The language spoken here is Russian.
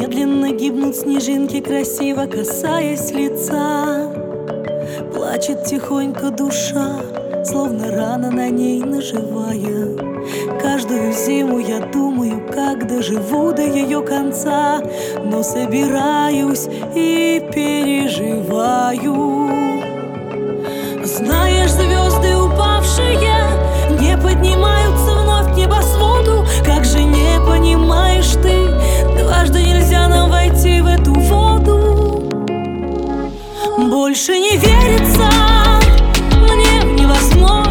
Медленно гибнут снежинки, красиво касаясь лица. Плачет тихонько душа, словно рана на ней наживая. Каждую зиму я думаю, как доживу до ее конца, но собираюсь и переживаю. Знаешь, звезды упавшие не поднимаются вновь к небосводу. Как же не понимаешь ты, дважды нельзя нам войти в эту воду. Больше не верится мне в невозможное.